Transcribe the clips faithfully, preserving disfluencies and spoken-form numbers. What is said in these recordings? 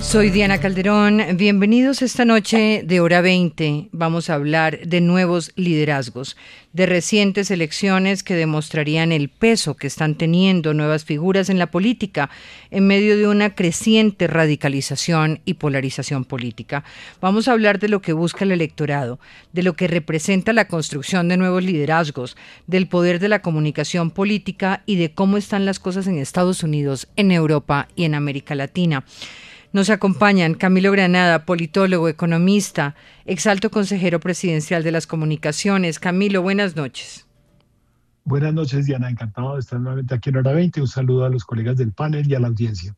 Soy Diana Calderón, bienvenidos esta noche de Hora veinte. Vamos a hablar de nuevos liderazgos, de recientes elecciones que demostrarían el peso que están teniendo nuevas figuras en la política en medio de una creciente radicalización y polarización política. Vamos a hablar de lo que busca el electorado, de lo que representa la construcción de nuevos liderazgos, del poder de la comunicación política y de cómo están las cosas en Estados Unidos, en Europa y en América Latina. Nos acompañan Camilo Granada, politólogo, economista, exalto consejero presidencial de las comunicaciones. Camilo, buenas noches. Buenas noches, Diana. Encantado de estar nuevamente aquí en Hora veinte. Un saludo a los colegas del panel y a la audiencia.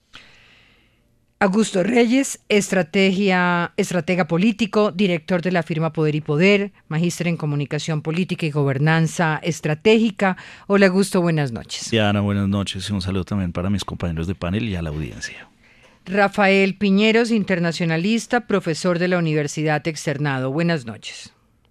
Augusto Reyes, estrategia, estratega político, director de la firma Poder y Poder, magíster en comunicación política y gobernanza estratégica. Hola, Augusto, buenas noches. Diana, buenas noches y un saludo también para mis compañeros de panel y a la audiencia. Rafael Piñeros, internacionalista, profesor de la Universidad Externado. Buenas noches.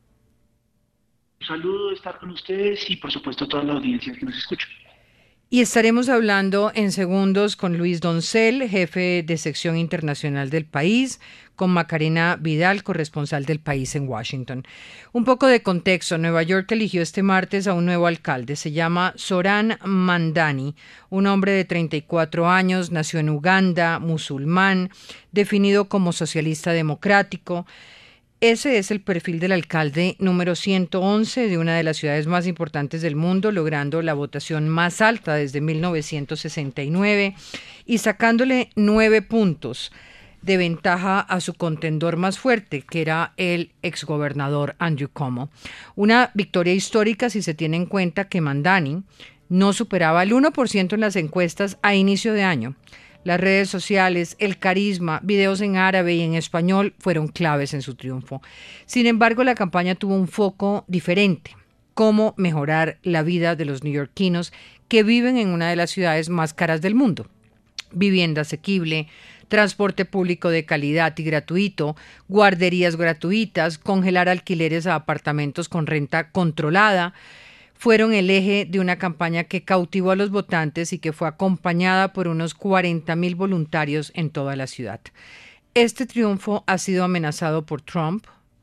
Un saludo de estar con ustedes y por supuesto toda la audiencia que nos escucha. Y estaremos hablando en segundos con Luis Doncel, jefe de sección internacional del País, con Macarena Vidal, corresponsal del País en Washington. Un poco de contexto. Nueva York eligió este martes a un nuevo alcalde. Se llama Zohran Mamdani, un hombre de treinta y cuatro años, nació en Uganda, musulmán, definido como socialista democrático. Ese es el perfil del alcalde número ciento once de una de las ciudades más importantes del mundo, logrando la votación más alta desde mil novecientos sesenta y nueve y sacándole nueve puntos de ventaja a su contendor más fuerte, que era el exgobernador Andrew Cuomo. Una victoria histórica si se tiene en cuenta que Mamdani no superaba el uno por ciento en las encuestas a inicio de año. Las redes sociales, el carisma, videos en árabe y en español fueron claves en su triunfo. Sin embargo, la campaña tuvo un foco diferente: cómo mejorar la vida de los neoyorquinos que viven en una de las ciudades más caras del mundo. Vivienda asequible, transporte público de calidad y gratuito, guarderías gratuitas, congelar alquileres a apartamentos con renta controlada, fueron el eje de una campaña que cautivó a los votantes y que fue acompañada por unos cuarenta mil voluntarios en toda la ciudad. Este triunfo ha sido amenazado por Trump,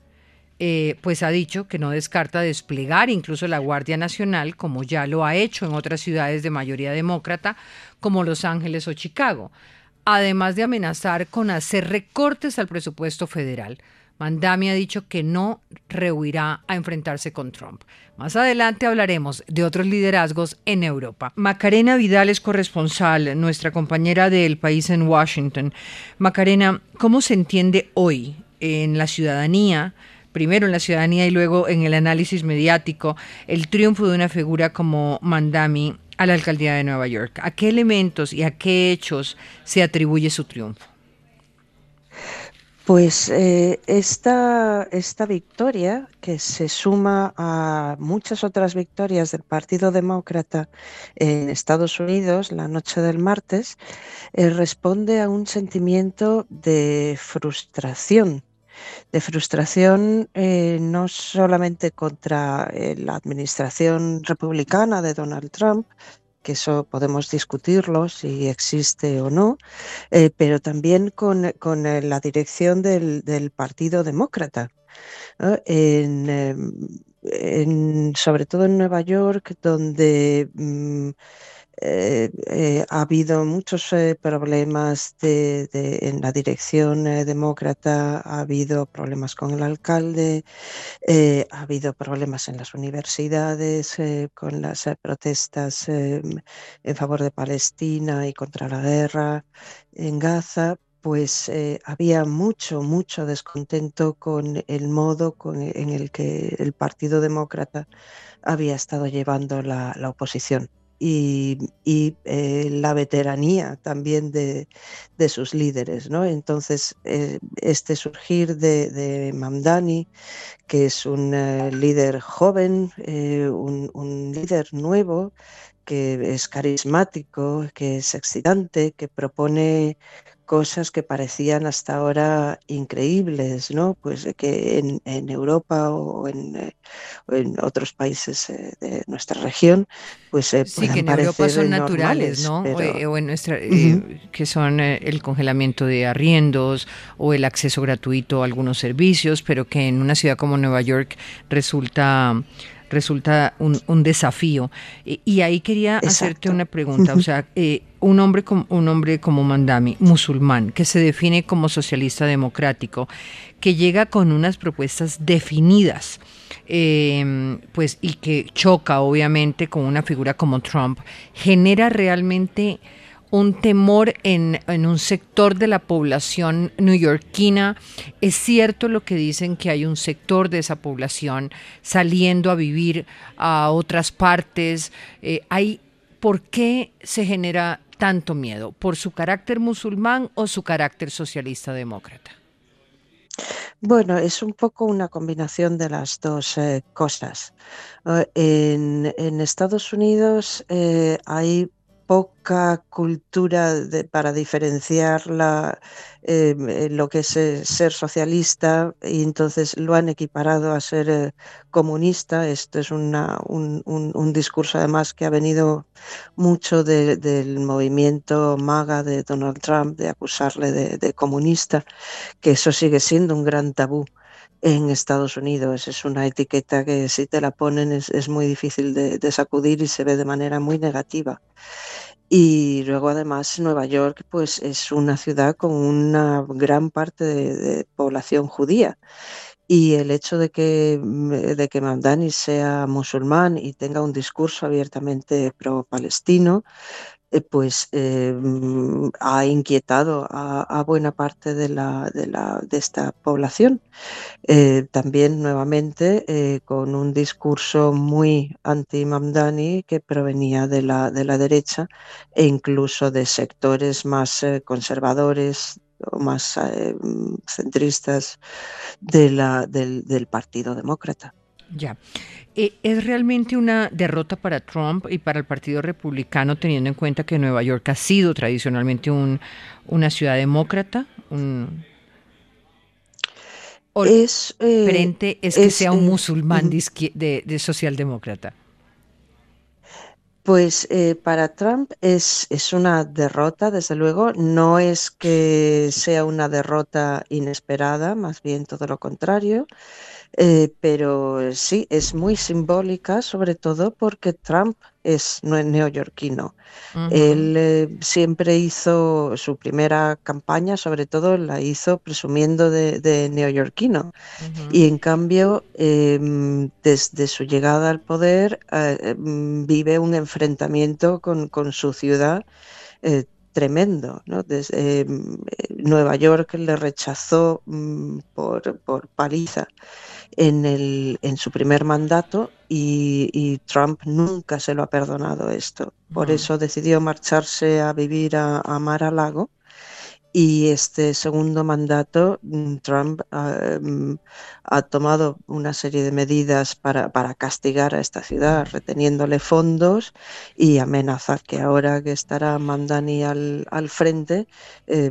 eh, pues ha dicho que no descarta desplegar incluso la Guardia Nacional, como ya lo ha hecho en otras ciudades de mayoría demócrata, como Los Ángeles o Chicago, además de amenazar con hacer recortes al presupuesto federal. Mamdani ha dicho que no rehuirá a enfrentarse con Trump. Más adelante hablaremos de otros liderazgos en Europa. Macarena Vidal es corresponsal, nuestra compañera del País en Washington. Macarena, ¿cómo se entiende hoy en la ciudadanía, primero en la ciudadanía y luego en el análisis mediático, el triunfo de una figura como Mamdani a la alcaldía de Nueva York? ¿A qué elementos y a qué hechos se atribuye su triunfo? Pues eh, esta, esta victoria, que se suma a muchas otras victorias del Partido Demócrata en Estados Unidos la noche del martes, eh, responde a un sentimiento de frustración. De frustración eh, no solamente contra eh, la administración republicana de Donald Trump, que eso podemos discutirlo si existe o no, eh, pero también con, con la dirección del, del Partido Demócrata, ¿no? En, eh, en, sobre todo en Nueva York, donde mm, Eh, eh, ha habido muchos eh, problemas de, de, en la dirección eh, demócrata, ha habido problemas con el alcalde, eh, ha habido problemas en las universidades eh, con las eh, protestas eh, en favor de Palestina y contra la guerra en Gaza. Pues eh, había mucho, mucho descontento con el modo con, en el que el Partido Demócrata había estado llevando la, la oposición. Y, y eh, la veteranía también de, de sus líderes, ¿no? Entonces, eh, este surgir de, de Mamdani, que es un uh, líder joven, eh, un, un líder nuevo, que es carismático, que es excitante, que propone cosas que parecían hasta ahora increíbles, ¿no? Pues que en, en Europa o en, eh, o en otros países eh, de nuestra región, pues eh, Sí, que puedan en Europa parecer son naturales, normales, ¿no? O, pero eh, o en nuestra, uh-huh. eh, que son eh, el congelamiento de arriendos o el acceso gratuito a algunos servicios, pero que en una ciudad como Nueva York resulta resulta un, un desafío. Y, y ahí quería hacerte Exacto. una pregunta, o sea, eh, un hombre como un hombre como Mamdani, musulmán, que se define como socialista democrático, que llega con unas propuestas definidas, eh, pues y que choca obviamente con una figura como Trump, genera realmente un temor en, en un sector de la población neoyorquina. Es cierto lo que dicen, que hay un sector de esa población saliendo a vivir a otras partes. Eh, hay, ¿por qué se genera tanto miedo? ¿Por su carácter musulmán o su carácter socialista demócrata? Bueno, es un poco una combinación de las dos eh, cosas. Uh, en, en Estados Unidos eh, hay poca cultura de, para diferenciar la, eh, lo que es eh, ser socialista, y entonces lo han equiparado a ser eh, comunista. Esto es una, un, un, un discurso además que ha venido mucho de, del movimiento MAGA de Donald Trump, de acusarle de, de comunista, que eso sigue siendo un gran tabú en Estados Unidos. Es una etiqueta que si te la ponen es, es muy difícil de, de sacudir y se ve de manera muy negativa. Y luego además Nueva York pues es una ciudad con una gran parte de, de población judía. Y el hecho de que, de que Mamdani sea musulmán y tenga un discurso abiertamente pro-palestino, eh, pues eh, ha inquietado a, a buena parte de, la, de, la, de esta población. Eh, también nuevamente eh, con un discurso muy anti-Mamdani que provenía de la, de la derecha e incluso de sectores más eh, conservadores o más eh, centristas de la, del, del Partido Demócrata. Ya. ¿Es realmente una derrota para Trump y para el Partido Republicano, teniendo en cuenta que Nueva York ha sido tradicionalmente un, una ciudad demócrata? Un... ¿O es, eh, diferente es que es, sea un eh, musulmán uh, de, de, de socialdemócrata? Pues eh, para Trump es, es una derrota, desde luego. No es que sea una derrota inesperada, más bien todo lo contrario. Eh, pero sí, es muy simbólica, sobre todo porque Trump es neoyorquino. Uh-huh. Él eh, siempre hizo su primera campaña, sobre todo la hizo presumiendo de, de neoyorquino. Uh-huh. Y en cambio, eh, desde su llegada al poder, eh, vive un enfrentamiento con, con su ciudad eh, tremendo, ¿no? Desde eh, Nueva York le rechazó mm, por, por paliza en, el, en su primer mandato y, y Trump nunca se lo ha perdonado esto. Por uh-huh. eso decidió marcharse a vivir a, a Mar-a-Lago, y este segundo mandato Trump uh, ha tomado una serie de medidas para, para castigar a esta ciudad, reteniéndole fondos, y amenaza que ahora que estará Mamdani al, al frente eh,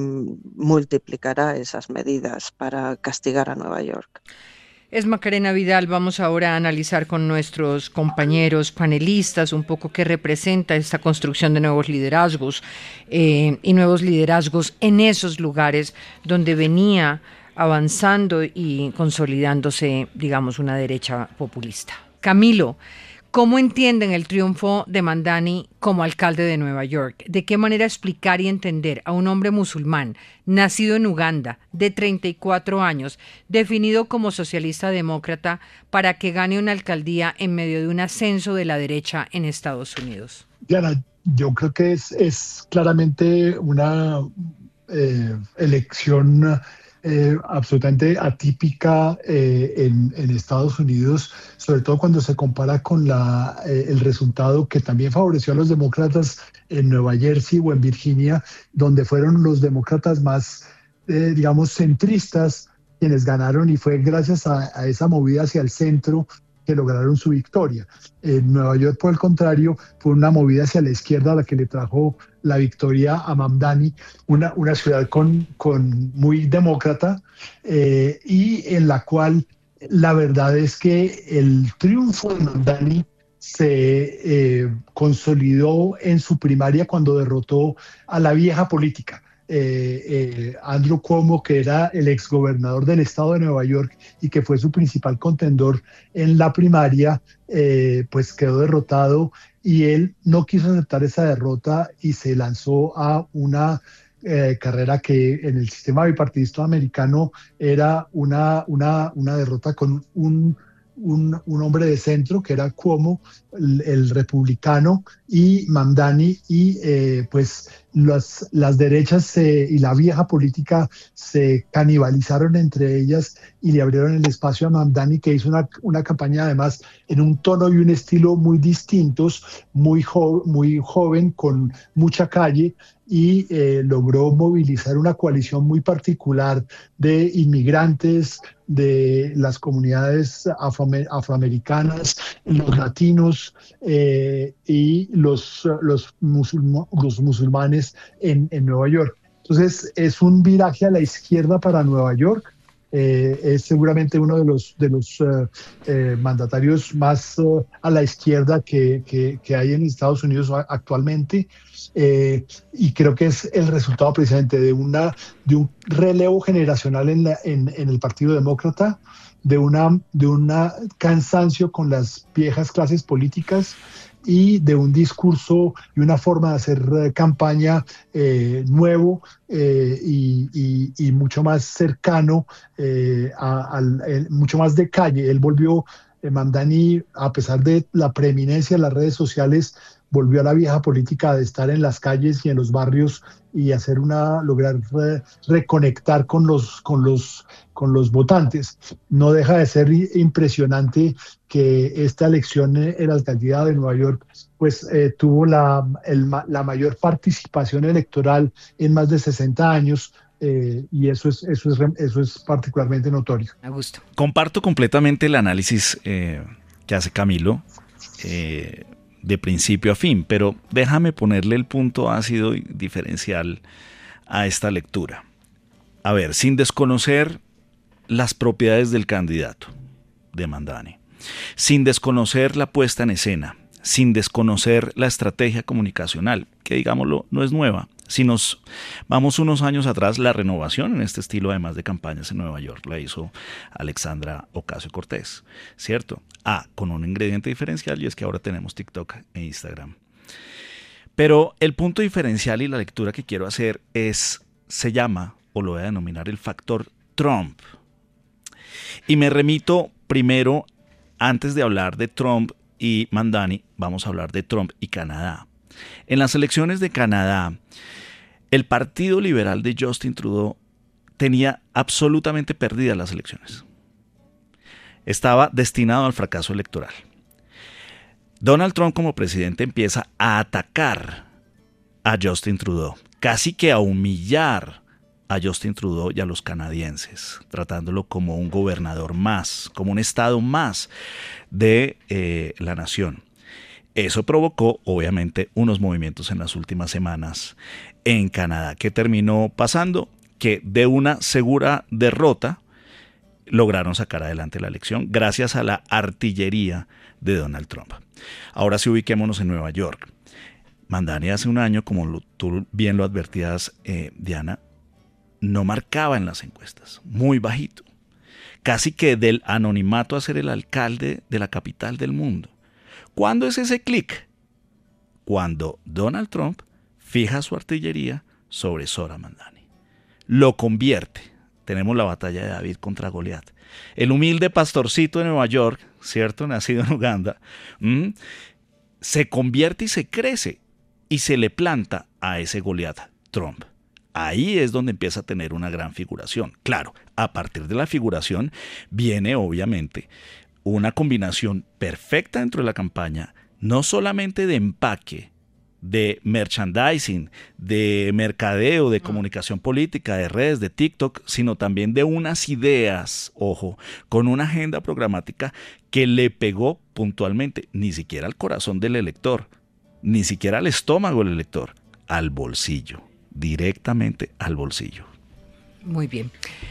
multiplicará esas medidas para castigar a Nueva York. Es Macarena Vidal. Vamos ahora a analizar con nuestros compañeros panelistas un poco qué representa esta construcción de nuevos liderazgos eh, y nuevos liderazgos en esos lugares donde venía avanzando y consolidándose, digamos, una derecha populista. Camilo, ¿cómo entienden el triunfo de Mamdani como alcalde de Nueva York? ¿De qué manera explicar y entender a un hombre musulmán, nacido en Uganda, de treinta y cuatro años, definido como socialista demócrata, para que gane una alcaldía en medio de un ascenso de la derecha en Estados Unidos? Diana, yo creo que es, es claramente una eh, elección Eh, absolutamente atípica eh, en, en Estados Unidos, sobre todo cuando se compara con la, eh, el resultado que también favoreció a los demócratas en Nueva Jersey o en Virginia, donde fueron los demócratas más, eh, digamos, centristas quienes ganaron, y fue gracias a, a esa movida hacia el centro que lograron su victoria. En Nueva York, por el contrario, fue una movida hacia la izquierda la que le trajo la victoria a Mamdani, una, una ciudad con, con muy demócrata eh, y en la cual la verdad es que el triunfo de Mamdani se eh, consolidó en su primaria cuando derrotó a la vieja política. Eh, eh, Andrew Cuomo, que era el exgobernador del estado de Nueva York y que fue su principal contendor en la primaria, eh, pues quedó derrotado y él no quiso aceptar esa derrota y se lanzó a una eh, carrera que en el sistema bipartidista americano era una, una, una derrota con un Un, un hombre de centro que era Cuomo, el, el republicano, y Mamdani, y eh, pues las, las derechas se, y la vieja política se canibalizaron entre ellas y le abrieron el espacio a Mamdani, que hizo una, una campaña además en un tono y un estilo muy distintos, muy, jo muy joven, con mucha calle, y eh, logró movilizar una coalición muy particular de inmigrantes, de las comunidades afro- afroamericanas, los latinos eh, y los, los, musulma, los musulmanes en, en Nueva York. Entonces es un viraje a la izquierda para Nueva York. Eh, es seguramente uno de los, de los uh, eh, mandatarios más uh, a la izquierda que, que, que hay en Estados Unidos actualmente, eh, y creo que es el resultado precisamente de, una, de un relevo generacional en, la, en, en el Partido Demócrata, de una, de una cansancio con las viejas clases políticas y de un discurso y una forma de hacer eh, campaña eh, nuevo eh, y, y, y mucho más cercano, eh, a, a, a, mucho más de calle. Él volvió, eh, Mamdani, a pesar de la preeminencia de las redes sociales, volvió a la vieja política de estar en las calles y en los barrios y hacer una, lograr re, reconectar con los, con, los, con los votantes. No deja de ser impresionante que esta elección en la alcaldía de Nueva York pues eh, tuvo la, el, la mayor participación electoral en más de sesenta años. Eh, y eso es, eso, es, eso es particularmente notorio. Augusto. Comparto completamente el análisis eh, que hace Camilo, eh, de principio a fin, pero déjame ponerle el punto ácido y diferencial a esta lectura. A ver, sin desconocer las propiedades del candidato de Mamdani, sin desconocer la puesta en escena, sin desconocer la estrategia comunicacional, que digámoslo no es nueva. Si nos vamos unos años atrás, la renovación en este estilo, además de campañas en Nueva York, la hizo Alexandra Ocasio-Cortez, ¿cierto? Ah, con un ingrediente diferencial, y es que ahora tenemos TikTok e Instagram. Pero el punto diferencial y la lectura que quiero hacer es, se llama, o lo voy a denominar, el factor Trump. Y me remito primero, antes de hablar de Trump y Mamdani, vamos a hablar de Trump y Canadá. En las elecciones de Canadá, el Partido Liberal de Justin Trudeau tenía absolutamente perdidas las elecciones. Estaba destinado al fracaso electoral. Donald Trump como presidente empieza a atacar a Justin Trudeau, casi que a humillar a Justin Trudeau y a los canadienses, tratándolo como un gobernador más, como un estado más de eh, la nación. Eso provocó, obviamente, unos movimientos en las últimas semanas en Canadá. ¿Qué terminó pasando? Que de una segura derrota lograron sacar adelante la elección gracias a la artillería de Donald Trump. Ahora sí, ubiquémonos en Nueva York. Mamdani hace un año, como lo, tú bien lo advertías, eh, Diana, no marcaba en las encuestas, muy bajito. Casi que del anonimato a ser el alcalde de la capital del mundo. ¿Cuándo es ese clic? Cuando Donald Trump fija su artillería sobre Zohran Mamdani. Lo convierte. Tenemos la batalla de David contra Goliat. El humilde pastorcito de Nueva York, ¿cierto? Nacido en Uganda, ¿m? se convierte y se crece y se le planta a ese Goliat Trump. Ahí es donde empieza a tener una gran figuración. Claro, a partir de la figuración viene obviamente una combinación perfecta dentro de la campaña, no solamente de empaque, de merchandising, de mercadeo, de comunicación política, de redes, de TikTok, sino también de unas ideas, ojo, con una agenda programática que le pegó puntualmente, ni siquiera al corazón del elector, ni siquiera al estómago del elector, al bolsillo, directamente al bolsillo. Muy bien.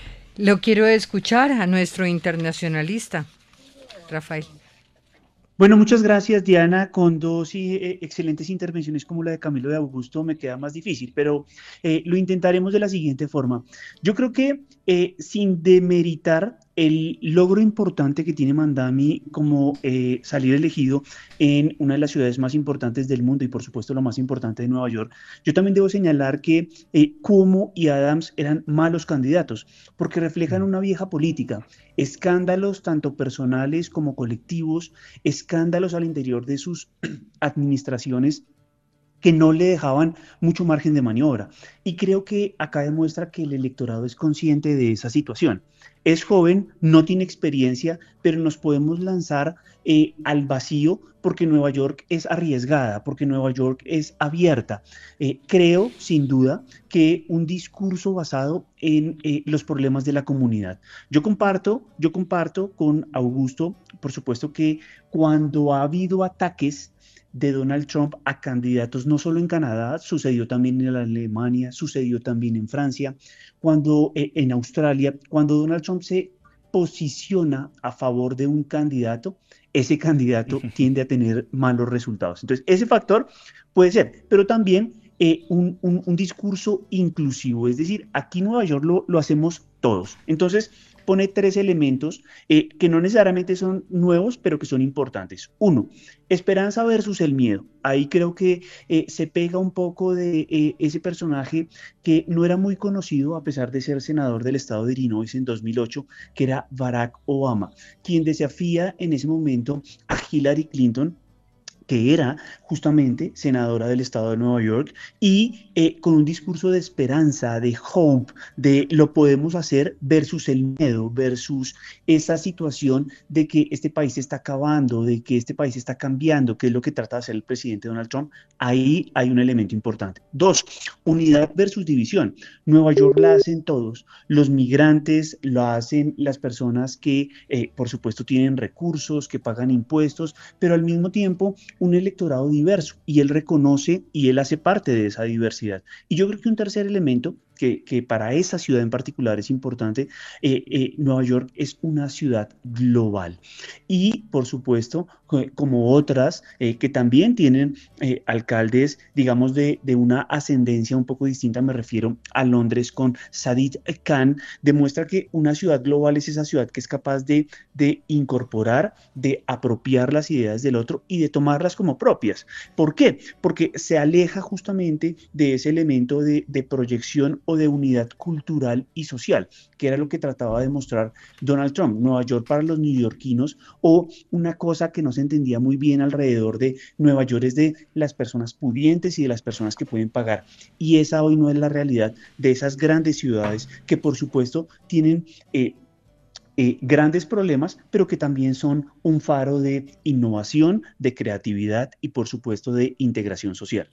Lo quiero escuchar a nuestro internacionalista, Rafael. Bueno, muchas gracias, Diana. Con dos eh, excelentes intervenciones como la de Camilo y de Augusto me queda más difícil, pero eh, lo intentaremos de la siguiente forma. Yo creo que eh, sin demeritar el logro importante que tiene Mamdani como eh, salir elegido en una de las ciudades más importantes del mundo y por supuesto lo más importante de Nueva York, yo también debo señalar que eh, Cuomo y Adams eran malos candidatos porque reflejan una vieja política, escándalos tanto personales como colectivos, escándalos al interior de sus administraciones que no le dejaban mucho margen de maniobra. Y creo que acá demuestra que el electorado es consciente de esa situación. Es joven, no tiene experiencia, pero nos podemos lanzar eh, al vacío porque Nueva York es arriesgada, porque Nueva York es abierta. Eh, creo, sin duda, que un discurso basado en eh, los problemas de la comunidad. Yo comparto, yo comparto con Augusto, por supuesto que cuando ha habido ataques de Donald Trump a candidatos, no solo en Canadá, sucedió también en Alemania, sucedió también en Francia, cuando eh, en Australia, cuando Donald Trump se posiciona a favor de un candidato, ese candidato tiende a tener malos resultados. Entonces, ese factor puede ser, pero también eh, un, un, un discurso inclusivo, es decir, aquí en Nueva York lo, lo hacemos todos. Entonces, pone tres elementos eh, que no necesariamente son nuevos, pero que son importantes. Uno, esperanza versus el miedo. Ahí creo que eh, se pega un poco de eh, ese personaje que no era muy conocido a pesar de ser senador del estado de Illinois en dos mil ocho, que era Barack Obama, quien desafía en ese momento a Hillary Clinton, que era justamente senadora del estado de Nueva York, y eh, con un discurso de esperanza, de hope, de lo podemos hacer versus el miedo, versus esa situación de que este país se está acabando, de que este país está cambiando, que es lo que trata de hacer el presidente Donald Trump. Ahí hay un elemento importante. Dos, unidad versus división. Nueva York la hacen todos, los migrantes lo hacen las personas que, eh, por supuesto, tienen recursos, que pagan impuestos, pero al mismo tiempo un electorado diverso, y él reconoce y él hace parte de esa diversidad. Y yo creo que un tercer elemento que, que para esa ciudad en particular es importante, eh, eh, Nueva York es una ciudad global y por supuesto como otras eh, que también tienen eh, alcaldes digamos de, de una ascendencia un poco distinta, me refiero a Londres con Sadiq Khan, demuestra que una ciudad global es esa ciudad que es capaz de, de incorporar, de apropiar las ideas del otro y de tomarlas como propias. ¿Por qué? Porque se aleja justamente de ese elemento de, de proyección o de unidad cultural y social, que era lo que trataba de mostrar Donald Trump. Nueva York para los neoyorquinos, o una cosa que no se entendía muy bien alrededor de Nueva York es de las personas pudientes y de las personas que pueden pagar. Y esa hoy no es la realidad de esas grandes ciudades que por supuesto tienen eh, Eh, grandes problemas, pero que también son un faro de innovación, de creatividad y por supuesto de integración social.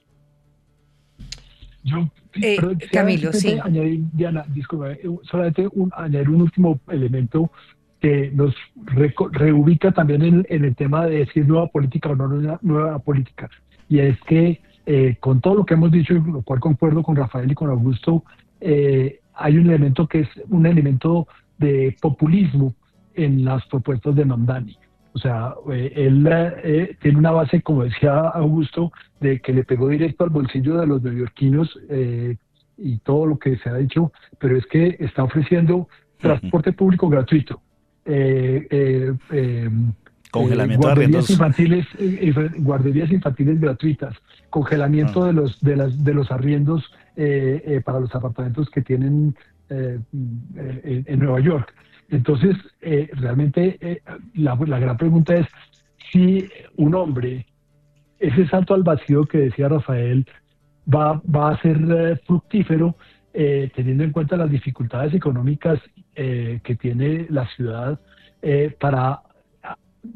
Yo, eh, pero, Camilo, sí. Añadir, Diana, disculpa, solamente un, añadir un último elemento que nos re, reubica también en, en el tema de si es nueva política o no nueva, nueva política. Y es que eh, con todo lo que hemos dicho, lo cual concuerdo con Rafael y con Augusto, eh, hay un elemento que es un elemento de populismo en las propuestas de Mamdani. O sea, eh, él eh, tiene una base, como decía Augusto, de que le pegó directo al bolsillo de los neoyorquinos eh, y todo lo que se ha dicho, pero es que está ofreciendo transporte público gratuito, eh, eh, eh, congelamiento eh, guarderías de infantiles, eh, guarderías infantiles gratuitas, congelamiento ah. de los de las de los arriendos eh, eh, para los apartamentos que tienen eh, en, en Nueva York. Entonces, eh, realmente eh, la, la gran pregunta es si un hombre, ese salto al vacío que decía Rafael, va, va a ser eh, fructífero, eh, teniendo en cuenta las dificultades económicas eh, que tiene la ciudad eh, para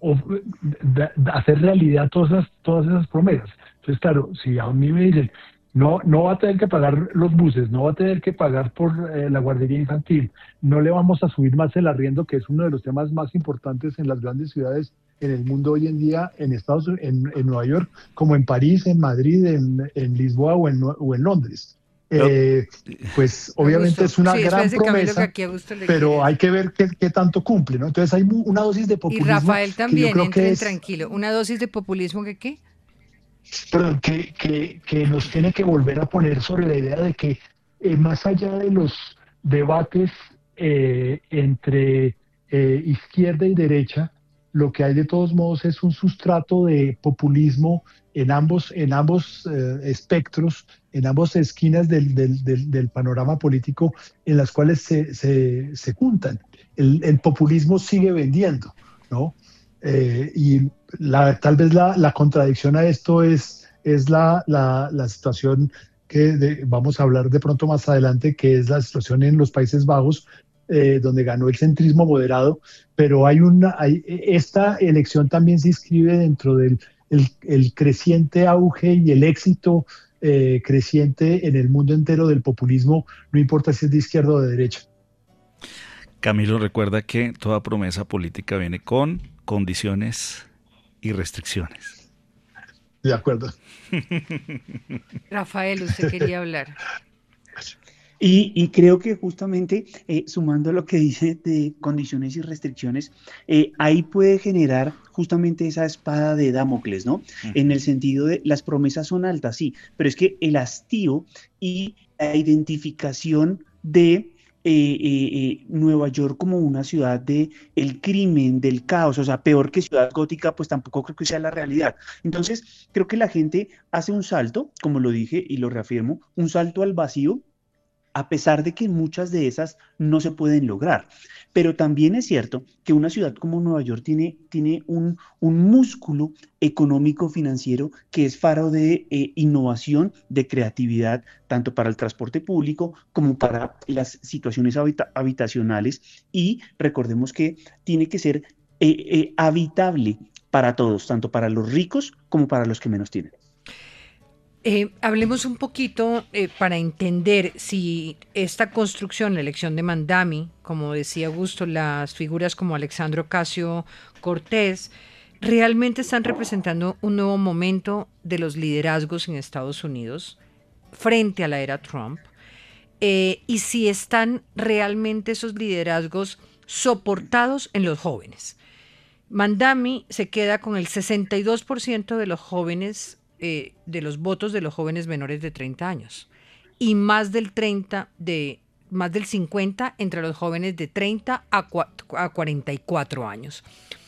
of, da, da, hacer realidad todas esas, todas esas promesas. Entonces, claro, si a mí me dicen, no, no va a tener que pagar los buses, no va a tener que pagar por eh, la guardería infantil, no le vamos a subir más el arriendo, que es uno de los temas más importantes en las grandes ciudades en el mundo hoy en día, en Estados Unidos, en, en Nueva York, como en París, en Madrid, en, en Lisboa o en, o en Londres. Eh, pues obviamente es una sí, gran promesa, pero hay que ver qué, qué tanto cumple, ¿no? Entonces hay una dosis de populismo. Y Rafael también, que yo creo entren que es, tranquilo, una dosis de populismo que qué? Perdón, que, que, que nos tiene que volver a poner sobre la idea de que eh, más allá de los debates eh, entre eh, izquierda y derecha, lo que hay de todos modos es un sustrato de populismo en ambos, en ambos eh, espectros, en ambas esquinas del, del, del, del panorama político en las cuales se, se, se juntan. El, el populismo sigue vendiendo, ¿no? Eh, y la, tal vez la, la contradicción a esto es, es la, la, la situación que de, vamos a hablar de pronto más adelante, que es la situación en los Países Bajos, eh, donde ganó el centrismo moderado, pero hay una, hay, esta elección también se inscribe dentro del el, el creciente auge y el éxito eh, creciente en el mundo entero del populismo, no importa si es de izquierda o de derecha. Camilo, recuerda que toda promesa política viene con condiciones y restricciones. De acuerdo. Rafael, usted quería hablar. Y, y creo que justamente eh, sumando a lo que dice de condiciones y restricciones, eh, ahí puede generar justamente esa espada de Damocles, ¿no? Uh-huh. En el sentido de las promesas son altas, sí, pero es que el hastío y la identificación de Eh, eh, eh, Nueva York como una ciudad de el crimen, del caos, o sea, peor que ciudad gótica, pues tampoco creo que sea la realidad. Entonces, creo que la gente hace un salto, como lo dije y lo reafirmo, un salto al vacío, a pesar de que muchas de esas no se pueden lograr. Pero también es cierto que una ciudad como Nueva York tiene, tiene un, un músculo económico financiero que es faro de eh, innovación, de creatividad, tanto para el transporte público como para las situaciones habita- habitacionales. Y recordemos que tiene que ser eh, eh, habitable para todos, tanto para los ricos como para los que menos tienen. Eh, hablemos un poquito eh, para entender si esta construcción, la elección de Mandami, como decía Augusto, las figuras como Alexandre Ocasio-Cortez, realmente están representando un nuevo momento de los liderazgos en Estados Unidos frente a la era Trump, eh, y si están realmente esos liderazgos soportados en los jóvenes. Mandami se queda con el sesenta y dos por ciento de los jóvenes Eh, de los votos de los jóvenes menores de treinta años y más del treinta de más del cincuenta entre los jóvenes de treinta a cuarenta y cuatro años.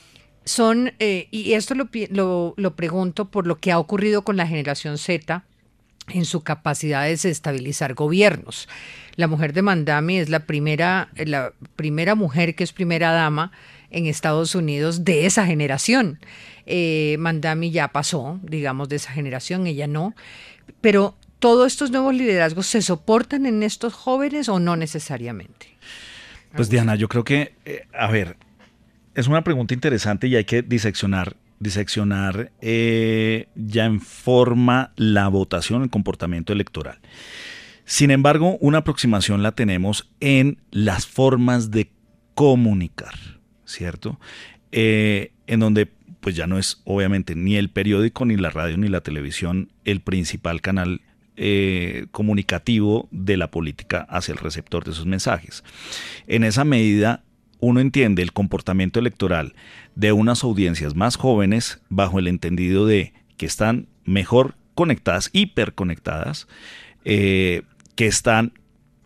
Son eh, y esto lo, lo, lo pregunto por lo que ha ocurrido con la generación Z en su capacidad de desestabilizar gobiernos. La mujer de Mandami es la primera la primera mujer que es primera dama en Estados Unidos de esa generación. Eh, Mandami ya pasó, digamos, de esa generación, ella no. Pero ¿todos estos nuevos liderazgos se soportan en estos jóvenes o no necesariamente? Pues Diana, yo creo que, eh, a ver, es una pregunta interesante y hay que diseccionar, diseccionar eh, ya en forma la votación, el comportamiento electoral. Sin embargo, una aproximación la tenemos en las formas de comunicar, ¿cierto? Eh, en donde pues ya no es obviamente ni el periódico, ni la radio, ni la televisión el principal canal eh, comunicativo de la política hacia el receptor de esos mensajes. En esa medida, uno entiende el comportamiento electoral de unas audiencias más jóvenes bajo el entendido de que están mejor conectadas, hiperconectadas, eh, que están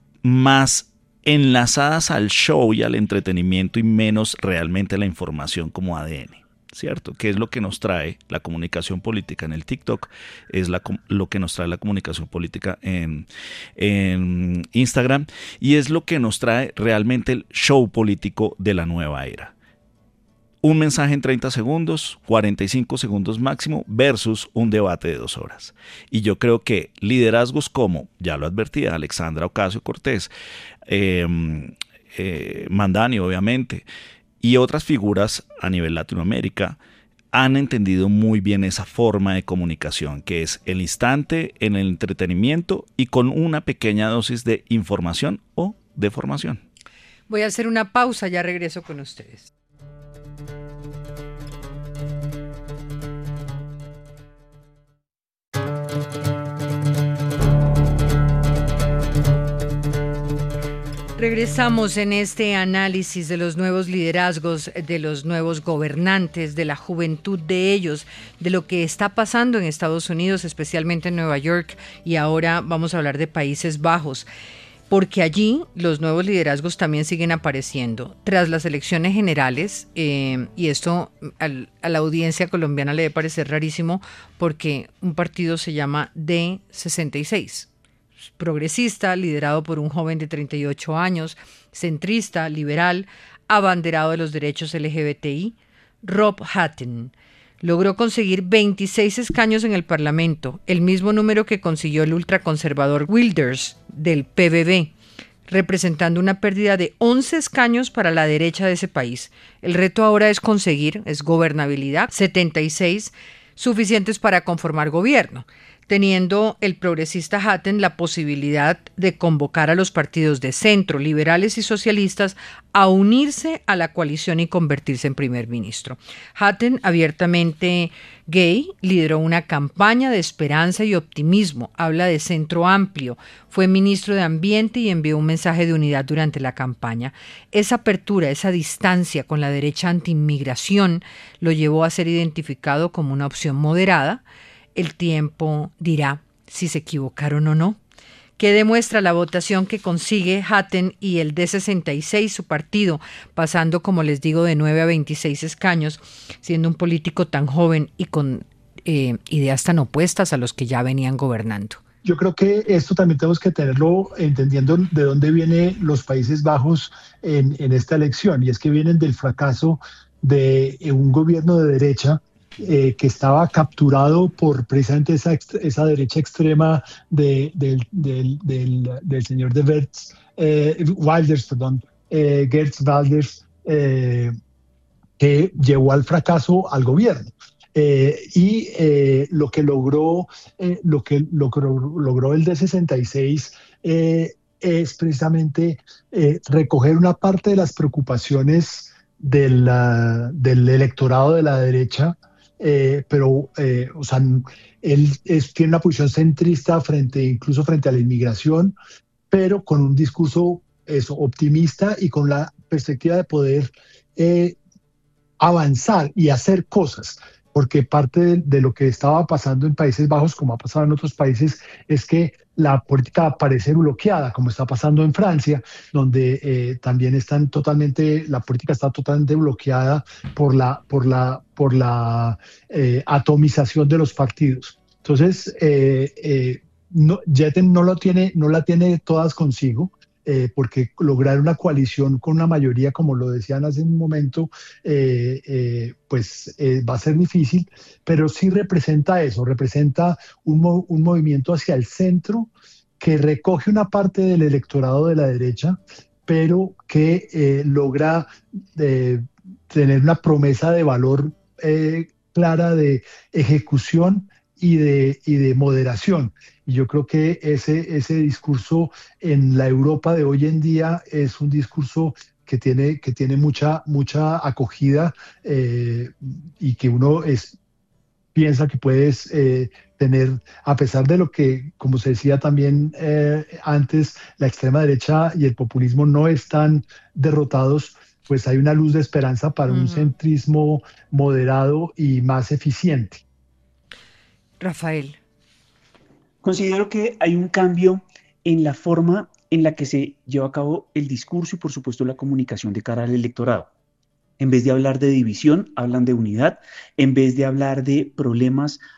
más enlazadas al show y al entretenimiento y menos realmente a la información como A D N, ¿cierto? Que es lo que nos trae la comunicación política en el TikTok, es la, lo que nos trae la comunicación política en, en Instagram y es lo que nos trae realmente el show político de la nueva era. Un mensaje en treinta segundos, cuarenta y cinco segundos máximo versus un debate de dos horas. Y yo creo que liderazgos como, ya lo advertía, Alexandra Ocasio-Cortez, eh, eh, Mandani obviamente, Y otras figuras a nivel Latinoamérica han entendido muy bien esa forma de comunicación, que es el instante en el entretenimiento y con una pequeña dosis de información o de formación. Voy a hacer una pausa, ya regreso con ustedes. Regresamos en este análisis de los nuevos liderazgos, de los nuevos gobernantes, de la juventud de ellos, de lo que está pasando en Estados Unidos, especialmente en Nueva York, y ahora vamos a hablar de Países Bajos, porque allí los nuevos liderazgos también siguen apareciendo. Tras las elecciones generales, eh, y esto al, a la audiencia colombiana le debe parecer rarísimo, porque un partido se llama D sesenta y seis. Progresista, liderado por un joven de treinta y ocho años, centrista, liberal, abanderado de los derechos L G B T I, Rob Hatton. Logró conseguir veintiséis escaños en el Parlamento, el mismo número que consiguió el ultraconservador Wilders del P V B, representando una pérdida de once escaños para la derecha de ese país. El reto ahora es conseguir, es gobernabilidad, setenta y seis suficientes para conformar gobierno, teniendo el progresista Hatton la posibilidad de convocar a los partidos de centro, liberales y socialistas a unirse a la coalición y convertirse en primer ministro. Hatton, abiertamente gay, lideró una campaña de esperanza y optimismo, habla de centro amplio, fue ministro de Ambiente y envió un mensaje de unidad durante la campaña. Esa apertura, esa distancia con la derecha anti-inmigración lo llevó a ser identificado como una opción moderada. El tiempo dirá si se equivocaron o no. ¿Qué demuestra la votación que consigue Hatton y el D sesenta y seis, su partido, pasando, como les digo, de nueve a veintiséis escaños, siendo un político tan joven y con eh, ideas tan opuestas a los que ya venían gobernando? Yo creo que esto también tenemos que tenerlo entendiendo de dónde vienen los Países Bajos en, en esta elección, y es que vienen del fracaso de un gobierno de derecha Eh, que estaba capturado por precisamente esa, esa derecha extrema de, del, del, del, del señor de Wertz, eh, Wilders, perdón, eh, Geert Wilders, eh, que llevó al fracaso al gobierno. Eh, y eh, lo que logró, eh, lo que logró, logró el D sesenta y seis eh, es precisamente eh, recoger una parte de las preocupaciones del, uh, del electorado de la derecha. Eh, pero, eh, o sea, él es, tiene una posición centrista frente, incluso frente a la inmigración, pero con un discurso eso, optimista y con la perspectiva de poder eh, avanzar y hacer cosas. Porque parte de, de lo que estaba pasando en Países Bajos, como ha pasado en otros países, es que la política parece bloqueada, como está pasando en Francia, donde eh, también están totalmente, la política está totalmente bloqueada por la, por la, por la eh, atomización de los partidos. Entonces, eh, eh, no, Hatton no, lo tiene, no la tiene todas consigo. Eh, porque lograr una coalición con una mayoría, como lo decían hace un momento, eh, eh, pues eh, va a ser difícil, pero sí representa eso, representa un, mo- un movimiento hacia el centro que recoge una parte del electorado de la derecha, pero que eh, logra eh, tener una promesa de valor eh, clara de ejecución y de, y de moderación. Y yo creo que ese, ese discurso en la Europa de hoy en día es un discurso que tiene, que tiene mucha, mucha acogida eh, y que uno es, piensa que puedes eh, tener, a pesar de lo que, como se decía también eh, antes, la extrema derecha y el populismo no están derrotados, pues hay una luz de esperanza para uh-huh. un centrismo moderado y más eficiente. Rafael. Considero que hay un cambio en la forma en la que se lleva a cabo el discurso y, por supuesto, la comunicación de cara al electorado. En vez de hablar de división, hablan de unidad. En vez de hablar de problemas,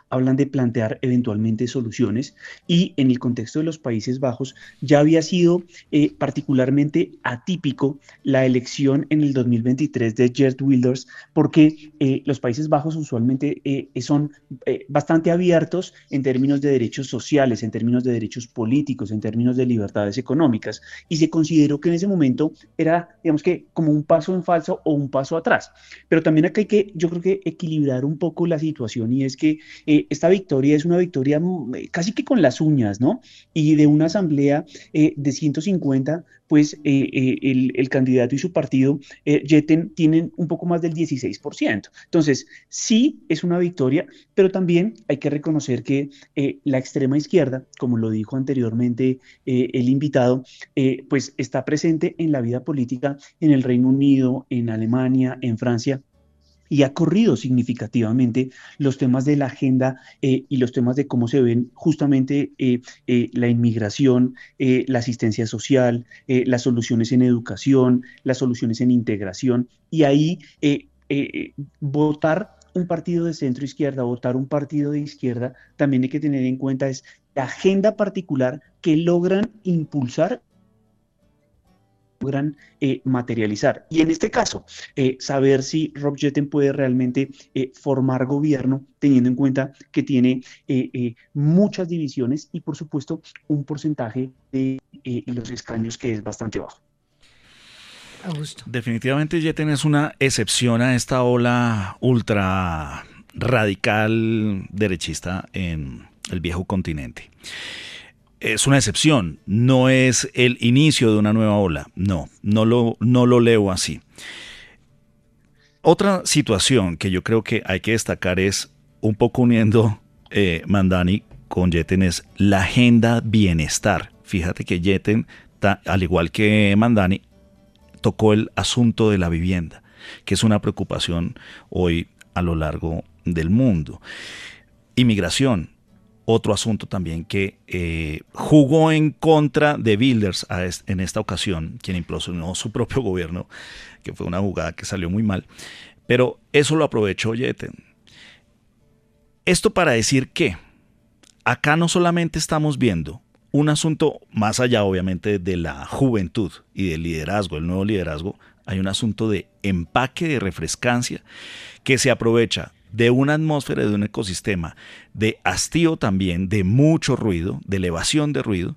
hablan de plantear eventualmente soluciones, y en el contexto de los Países Bajos ya había sido eh, particularmente atípico la elección en el dos mil veintitrés de Geert Wilders, porque eh, los Países Bajos usualmente eh, son eh, bastante abiertos en términos de derechos sociales, en términos de derechos políticos, en términos de libertades económicas, y se consideró que en ese momento era, digamos que, como un paso en falso o un paso atrás. Pero también acá hay que, yo creo que, equilibrar un poco la situación, y es que eh, esta victoria es una victoria casi que con las uñas, ¿no? Y de una asamblea eh, de ciento cincuenta, pues eh, eh, el, el candidato y su partido, eh, Yeten, tienen un poco más del dieciséis por ciento. Entonces, sí es una victoria, pero también hay que reconocer que eh, la extrema izquierda, como lo dijo anteriormente eh, el invitado, eh, pues está presente en la vida política en el Reino Unido, en Alemania, en Francia, y ha corrido significativamente los temas de la agenda eh, y los temas de cómo se ven justamente eh, eh, la inmigración, eh, la asistencia social, eh, las soluciones en educación, las soluciones en integración, y ahí eh, eh, votar un partido de centro izquierda, votar un partido de izquierda, también hay que tener en cuenta es la agenda particular que logran impulsar, logran eh, materializar. Y en este caso, eh, saber si Rob Jetten puede realmente eh, formar gobierno, teniendo en cuenta que tiene eh, eh, muchas divisiones y, por supuesto, un porcentaje de eh, los escaños que es bastante bajo. Augusto. Definitivamente Jetten es una excepción a esta ola ultra radical derechista en el viejo continente. Es una excepción, no es el inicio de una nueva ola, no, no lo, no lo leo así. Otra situación que yo creo que hay que destacar es, un poco uniendo eh, Mamdani con Jetten, es la agenda bienestar. Fíjate que Jetten, ta, al igual que Mamdani, tocó el asunto de la vivienda, que es una preocupación hoy a lo largo del mundo. Inmigración. Otro asunto también que eh, jugó en contra de Wilders a est- en esta ocasión, quien implosionó su propio gobierno, que fue una jugada que salió muy mal, pero eso lo aprovechó Jetten. Esto para decir que acá no solamente estamos viendo un asunto más allá, obviamente, de la juventud y del liderazgo, el nuevo liderazgo, hay un asunto de empaque, de refrescancia, que se aprovecha de una atmósfera, de un ecosistema, de hastío también, de mucho ruido, de elevación de ruido,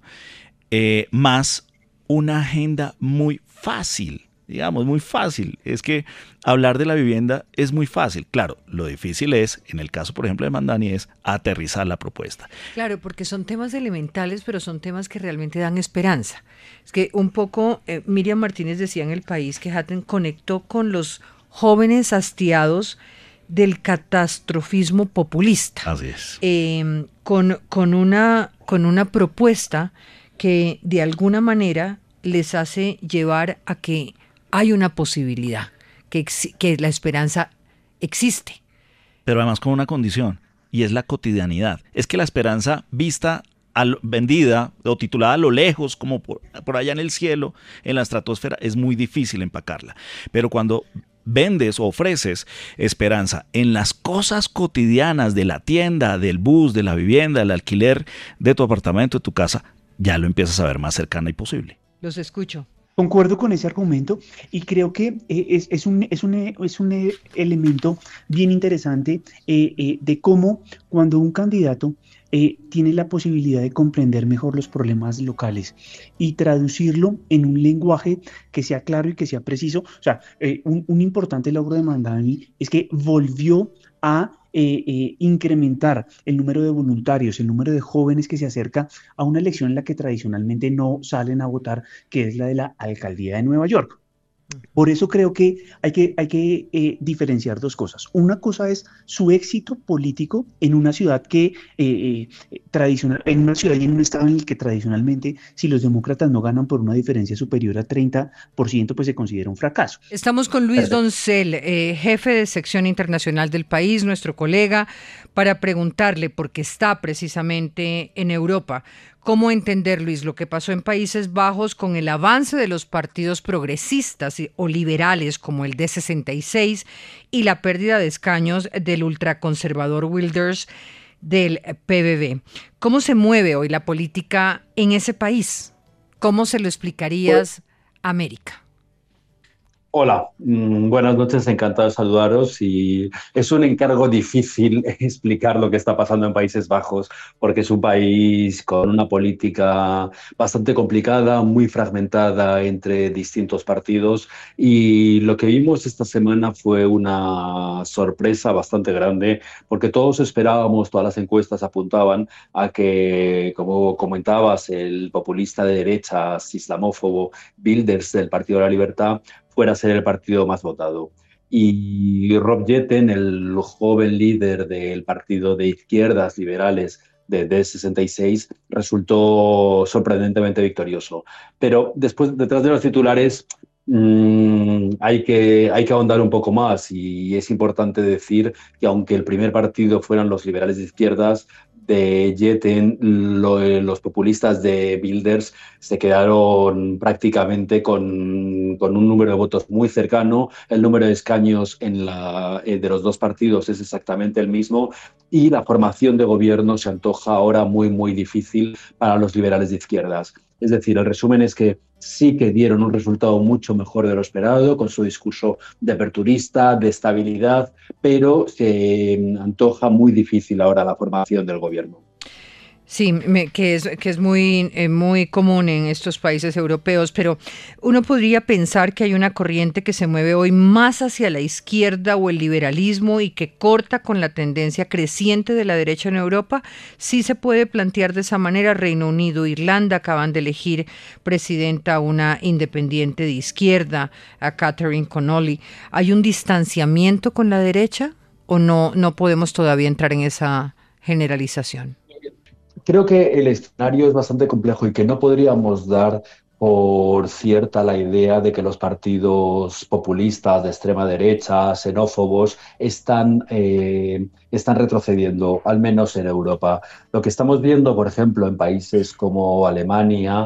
eh, más una agenda muy fácil, digamos, muy fácil. Es que hablar de la vivienda es muy fácil. Claro, lo difícil es, en el caso, por ejemplo, de Mamdani, es aterrizar la propuesta. Claro, porque son temas elementales, pero son temas que realmente dan esperanza. Es que un poco, eh, Miriam Martínez decía en El País que Jetten conectó con los jóvenes hastiados del catastrofismo populista. Así es. Eh, con, con, una, con una propuesta que de alguna manera les hace llevar a que hay una posibilidad, que, ex, que la esperanza existe. Pero además con una condición, y es la cotidianidad. Es que la esperanza vista, al, vendida o titulada a lo lejos, como por, por allá en el cielo, en la estratosfera, es muy difícil empacarla. Pero cuando vendes o ofreces esperanza en las cosas cotidianas de la tienda, del bus, de la vivienda, del alquiler, de tu apartamento, de tu casa, ya lo empiezas a ver más cercana y posible. Los escucho. Concuerdo con ese argumento, y creo que eh, es, es, un, es, un, es un elemento bien interesante eh, eh, de cómo cuando un candidato eh, tiene la posibilidad de comprender mejor los problemas locales y traducirlo en un lenguaje que sea claro y que sea preciso. O sea, eh, un, un importante logro de Mamdani es que volvió a Eh, eh, incrementar el número de voluntarios, el número de jóvenes que se acerca a una elección en la que tradicionalmente no salen a votar, que es la de la alcaldía de Nueva York. Por eso creo que hay que, hay que eh, diferenciar dos cosas. Una cosa es su éxito político en una ciudad que eh, eh, tradicional, en una ciudad y en un estado en el que tradicionalmente, si los demócratas no ganan por una diferencia superior a treinta por ciento, pues se considera un fracaso. Estamos con Luis Doncel, eh, jefe de sección internacional del País, nuestro colega, para preguntarle, porque está precisamente en Europa, ¿cómo entender, Luis, lo que pasó en Países Bajos con el avance de los partidos progresistas o liberales como el D sesenta y seis y la pérdida de escaños del ultraconservador Wilders, del P V V. ¿Cómo se mueve hoy la política en ese país? ¿Cómo se lo explicarías a América? Hola, mm, buenas noches, encantado de saludaros y es un encargo difícil explicar lo que está pasando en Países Bajos porque es un país con una política bastante complicada, muy fragmentada entre distintos partidos y lo que vimos esta semana fue una sorpresa bastante grande porque todos esperábamos, todas las encuestas apuntaban a que, como comentabas, el populista de derechas islamófobo Wilders del Partido de la Libertad fuera a ser el partido más votado. Y Rob Jetten, el joven líder del partido de izquierdas liberales de D sesenta y seis, resultó sorprendentemente victorioso. Pero después, detrás de los titulares, mmm, hay que, hay que ahondar un poco más y es importante decir que aunque el primer partido fueran los liberales de izquierdas, de Jetten, lo, los populistas de Wilders se quedaron prácticamente con, con un número de votos muy cercano. El número de escaños en la, de los dos partidos es exactamente el mismo y la formación de gobierno se antoja ahora muy, muy difícil para los liberales de izquierdas. Es decir, el resumen es que sí que dieron un resultado mucho mejor de lo esperado, con su discurso de aperturista, de estabilidad, pero se antoja muy difícil ahora la formación del gobierno. Sí, me, que es, que es muy, eh, muy común en estos países europeos, pero uno podría pensar que hay una corriente que se mueve hoy más hacia la izquierda o el liberalismo y que corta con la tendencia creciente de la derecha en Europa. Sí se puede plantear de esa manera. Reino Unido, Irlanda acaban de elegir presidenta a una independiente de izquierda, a Catherine Connolly. ¿Hay un distanciamiento con la derecha o no, no podemos todavía entrar en esa generalización? Creo que el escenario es bastante complejo y que no podríamos dar por cierta la idea de que los partidos populistas de extrema derecha, xenófobos, están, eh, están retrocediendo, al menos en Europa. Lo que estamos viendo, por ejemplo, en países como Alemania,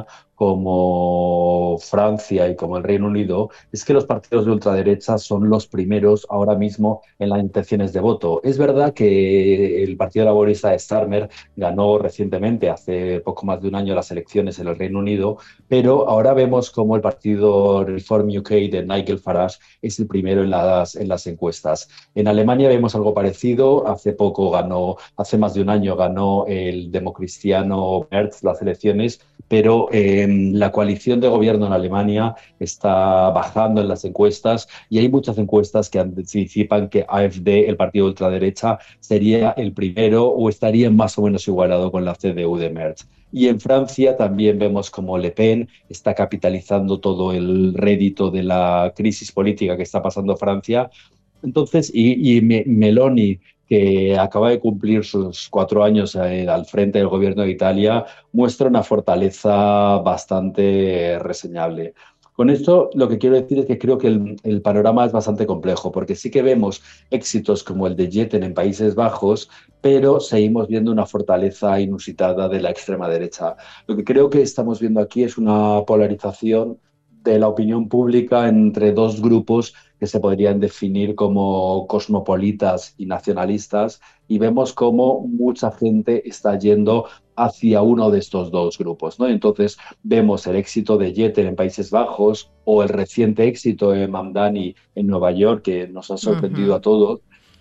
como Francia y como el Reino Unido, es que los partidos de ultraderecha son los primeros ahora mismo en las intenciones de voto. Es verdad que el Partido Laborista de Starmer ganó recientemente, hace poco más de un año, las elecciones en el Reino Unido, pero ahora vemos como el partido Reform U K de Nigel Farage es el primero en las, en las encuestas. En Alemania vemos algo parecido. Hace poco ganó, hace más de un año ganó el democristiano Merz las elecciones, pero eh, la coalición de gobierno en Alemania está bajando en las encuestas y hay muchas encuestas que anticipan que A F D, el partido de ultraderecha, sería el primero o estaría más o menos igualado con la C D U de Merz. Y en Francia también vemos como Le Pen está capitalizando todo el rédito de la crisis política que está pasando Francia. Entonces, y, y Meloni, que acaba de cumplir sus cuatro años eh, al frente del gobierno de Italia, muestra una fortaleza bastante reseñable. Con esto lo que quiero decir es que creo que el, el panorama es bastante complejo, porque sí que vemos éxitos como el de Jetten en Países Bajos, pero seguimos viendo una fortaleza inusitada de la extrema derecha. Lo que creo que estamos viendo aquí es una polarización de la opinión pública entre dos grupos que se podrían definir como cosmopolitas y nacionalistas, y vemos cómo mucha gente está yendo hacia uno de estos dos grupos, ¿no? Entonces vemos el éxito de Jetten en Países Bajos o el reciente éxito de Mamdani en Nueva York, que nos ha sorprendido uh-huh. a todos,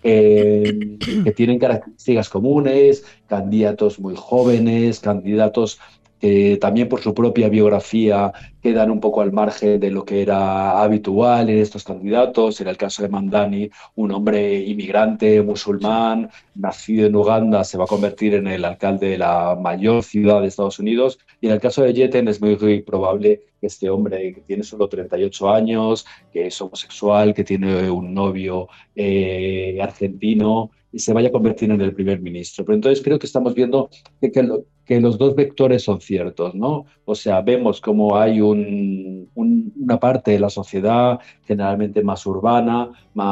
eh, que tienen características comunes, candidatos muy jóvenes, candidatos que también por su propia biografía quedan un poco al margen de lo que era habitual en estos candidatos. En el caso de Mamdani, un hombre inmigrante, musulmán, nacido en Uganda, se va a convertir en el alcalde de la mayor ciudad de Estados Unidos. Y en el caso de Jetten es muy, muy probable que este hombre, que tiene solo treinta y ocho años, que es homosexual, que tiene un novio eh, argentino, y se vaya a convertir en el primer ministro. Pero entonces creo que estamos viendo que, que, lo, que los dos vectores son ciertos, ¿no? O sea, vemos como hay un, un, una parte de la sociedad generalmente más urbana,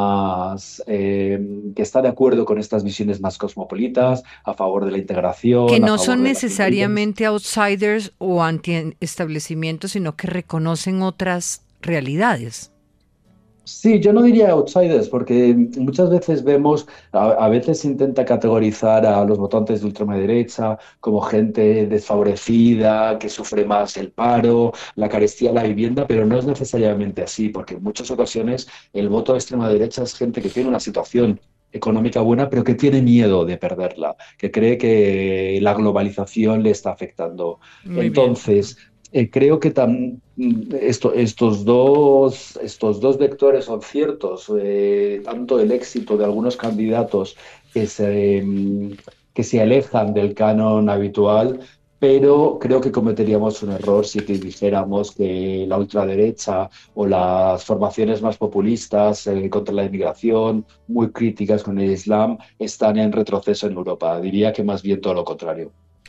más eh, que está de acuerdo con estas visiones más cosmopolitas, a favor de la integración. Que no son necesariamente outsiders o anti-establecimientos, sino que reconocen otras realidades. Sí, yo no diría outsiders, porque muchas veces vemos, a, a veces se intenta categorizar a los votantes de ultrama derecha como gente desfavorecida, que sufre más el paro, la carestía de la vivienda, pero no es necesariamente así, porque en muchas ocasiones el voto de extrema derecha es gente que tiene una situación económica buena, pero que tiene miedo de perderla, que cree que la globalización le está afectando. Muy bien. Entonces, eh, creo que tam- esto- estos dos, estos dos vectores son ciertos, eh, tanto el éxito de algunos candidatos que se, mm, que se alejan del canon habitual, pero creo que cometeríamos un error si que dijéramos que la ultraderecha o las formaciones más populistas eh, contra la inmigración, muy críticas con el Islam, están en retroceso en Europa. Diría que más bien todo lo contrario.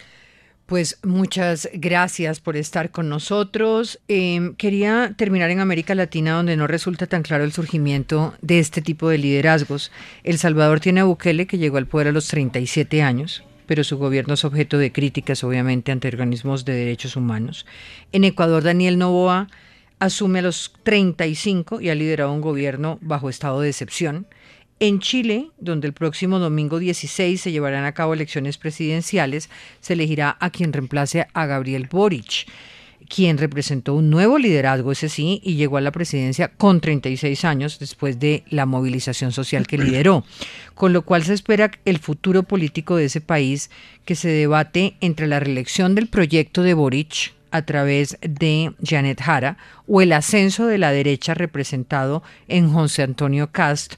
Pues muchas gracias por estar con nosotros. Eh, quería terminar en América Latina, donde no resulta tan claro el surgimiento de este tipo de liderazgos. El Salvador tiene a Bukele, que llegó al poder a los treinta y siete años, pero su gobierno es objeto de críticas, obviamente, ante organismos de derechos humanos. En Ecuador, Daniel Noboa asume a los treinta y cinco y ha liderado un gobierno bajo estado de excepción. En Chile, donde el próximo domingo dieciséis se llevarán a cabo elecciones presidenciales, se elegirá a quien reemplace a Gabriel Boric, quien representó un nuevo liderazgo, ese sí, y llegó a la presidencia con treinta y seis años después de la movilización social que lideró, con lo cual se espera el futuro político de ese país, que se debate entre la reelección del proyecto de Boric a través de Janet Jara o el ascenso de la derecha representado en José Antonio Cast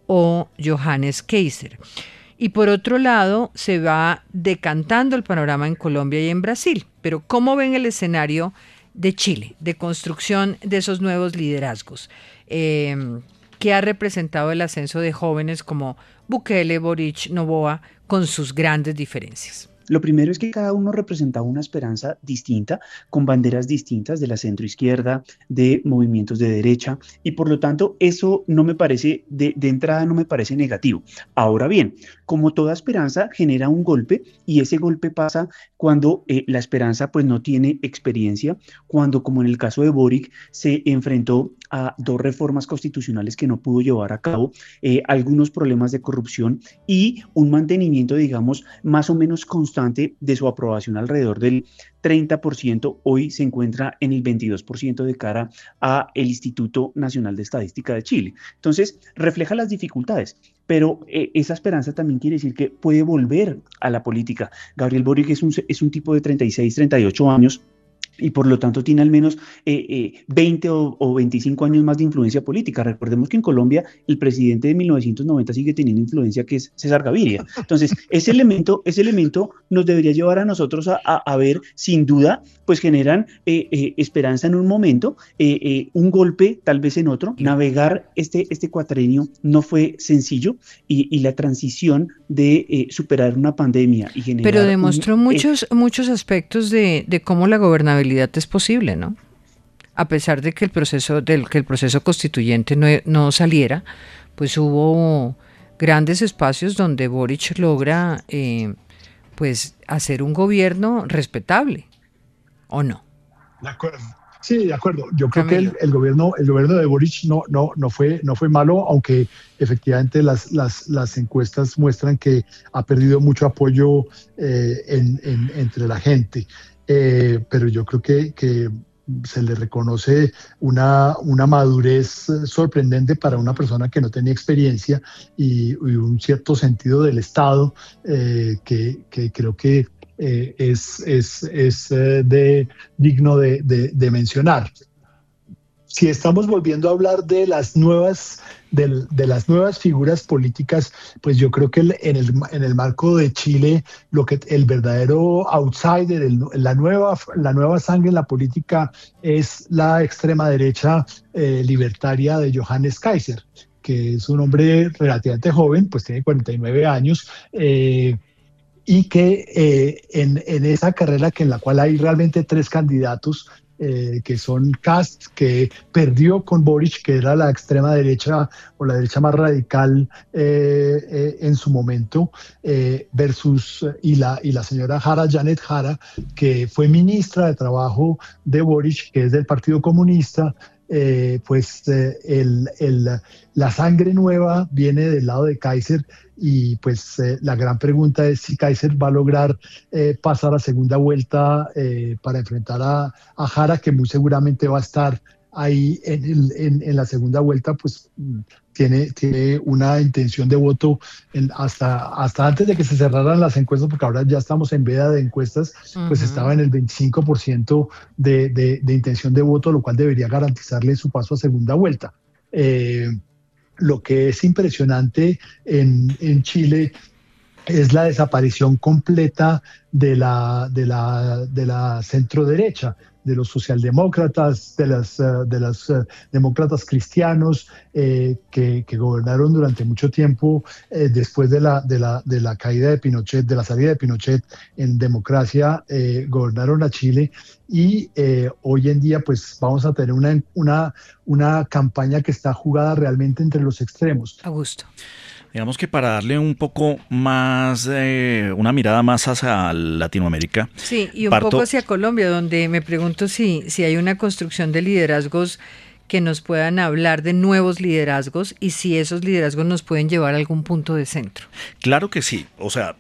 o Johannes Keiser. Y por otro lado, se va decantando el panorama en Colombia y en Brasil. Pero ¿cómo ven el escenario de Chile, de construcción de esos nuevos liderazgos? Eh, ¿Qué ha representado el ascenso de jóvenes como Bukele, Boric, Noboa, con sus grandes diferencias? Lo primero es que cada uno representaba una esperanza distinta, con banderas distintas de la centroizquierda, de movimientos de derecha, y por lo tanto eso no me parece, de, de entrada no me parece negativo. Ahora bien, como toda esperanza genera un golpe, y ese golpe pasa cuando eh, la esperanza pues no tiene experiencia, cuando como en el caso de Boric se enfrentó a dos reformas constitucionales que no pudo llevar a cabo, eh, algunos problemas de corrupción y un mantenimiento, digamos, más o menos constante de su aprobación alrededor del treinta por ciento, hoy se encuentra en el veintidós por ciento de cara a el Instituto Nacional de Estadística de Chile. Entonces, refleja las dificultades, pero eh, esa esperanza también quiere decir que puede volver a la política. Gabriel Boric es un, es un tipo de treinta y seis, treinta y ocho años, y por lo tanto tiene al menos eh, eh, veinte o, o veinticinco años más de influencia política. Recordemos que en Colombia el presidente de mil novecientos noventa sigue teniendo influencia, que es César Gaviria. Entonces, ese elemento, ese elemento nos debería llevar a nosotros a, a, a ver, sin duda, pues generan eh, eh, esperanza en un momento, eh, eh, un golpe tal vez en otro. Navegar este, este cuatrenio no fue sencillo, y, y la transición de eh, superar una pandemia y generar... Pero demostró un, muchos, eh, muchos aspectos de, de cómo la gobernabilidad es posible, ¿no? A pesar de que el proceso del que el proceso constituyente no, no saliera, pues hubo grandes espacios donde Boric logra eh, pues hacer un gobierno respetable, ¿o no? De acuerdo. Sí, de acuerdo. Yo creo Camilo. que el, el gobierno, el gobierno de Boric no, no, no fue, no fue malo, aunque efectivamente las, las, las encuestas muestran que ha perdido mucho apoyo eh, en, en, entre la gente. Eh, pero yo creo que, que se le reconoce una, una madurez sorprendente para una persona que no tenía experiencia y, y un cierto sentido del Estado eh, que, que creo que eh, es, es, es eh, de, digno de, de, de mencionar. Si estamos volviendo a hablar de las nuevas, de, de las nuevas figuras políticas, pues yo creo que el, en, el, en el marco de Chile, lo que el verdadero outsider, el, la, nueva, la nueva sangre en la política es la extrema derecha eh, libertaria de Johannes Keiser, que es un hombre relativamente joven, pues tiene cuarenta y nueve años, eh, y que eh, en, en esa carrera que en la cual hay realmente tres candidatos, Eh, que son Cast, que perdió con Boric, que era la extrema derecha o la derecha más radical eh, eh, en su momento, eh, versus y la, y la señora Jara, Janet Jara, que fue ministra de Trabajo de Boric, que es del Partido Comunista, eh, pues eh, el, el, la sangre nueva viene del lado de Kaiser y pues eh, la gran pregunta es si Kaiser va a lograr eh, pasar a segunda vuelta eh, para enfrentar a, a Jara, que muy seguramente va a estar ahí en, el, en, en la segunda vuelta, pues tiene, tiene una intención de voto en, hasta, hasta antes de que se cerraran las encuestas, porque ahora ya estamos en veda de encuestas, uh-huh. pues estaba en el veinticinco por ciento de, de, de intención de voto, lo cual debería garantizarle su paso a segunda vuelta. Eh, lo que es impresionante en, en Chile es la desaparición completa de la, de la, de la centro derecha, de los socialdemócratas, de las, uh, de las uh, demócratas cristianos eh, que, que gobernaron durante mucho tiempo eh, después de la, de, la, de la caída de Pinochet, de la salida de Pinochet en democracia, eh, gobernaron a Chile y eh, hoy en día pues vamos a tener una, una, una campaña que está jugada realmente entre los extremos. Augusto. Digamos que para darle un poco más, eh, una mirada más hacia Latinoamérica. Sí, y un parto... poco hacia Colombia, donde me pregunto si, si hay una construcción de liderazgos que nos puedan hablar de nuevos liderazgos y si esos liderazgos nos pueden llevar a algún punto de centro. Claro que sí, o sea,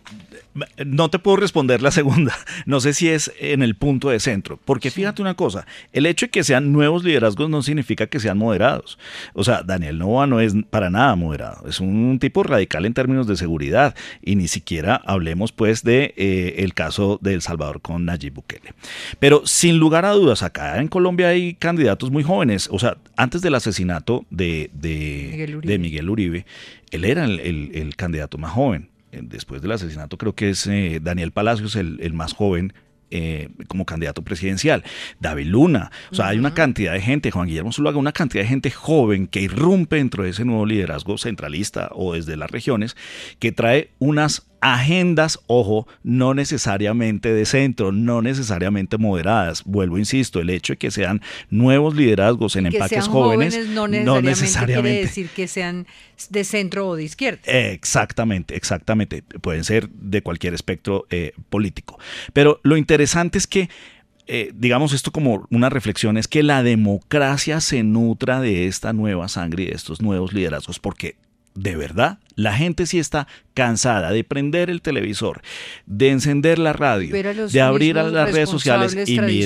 no te puedo responder la segunda, no sé si es en el punto de centro, porque sí. Fíjate una cosa, el hecho de que sean nuevos liderazgos no significa que sean moderados, o sea, Daniel Noboa no es para nada moderado, es un tipo radical en términos de seguridad y ni siquiera hablemos pues de eh, el caso de El Salvador con Nayib Bukele, pero sin lugar a dudas acá en Colombia hay candidatos muy jóvenes, o sea, antes del asesinato de, de, Miguel, Uribe. de Miguel Uribe, él era el, el, el candidato más joven. Después del asesinato creo que es eh, Daniel Palacios el, el más joven eh, como candidato presidencial. David Luna, o sea, uh-huh. hay una cantidad de gente, Juan Guillermo Zuluaga, una cantidad de gente joven que irrumpe dentro de ese nuevo liderazgo centralista o desde las regiones, que trae unas agendas, ojo, no necesariamente de centro, no necesariamente moderadas. Vuelvo, insisto, el hecho de que sean nuevos liderazgos en que empaques sean jóvenes, jóvenes no, necesariamente no necesariamente quiere decir que sean de centro o de izquierda. Exactamente, exactamente. Pueden ser de cualquier espectro eh, político. Pero lo interesante es que Eh, digamos esto como una reflexión, es que la democracia se nutra de esta nueva sangre y de estos nuevos liderazgos, porque de verdad la gente sí está cansada de prender el televisor, de encender la radio, de abrir a las redes sociales y, mir,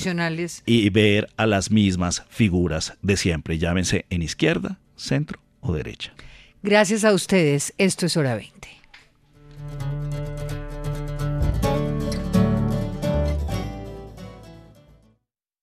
y ver a las mismas figuras de siempre, llámense en izquierda, centro o derecha. Gracias a ustedes, esto es Hora veinte.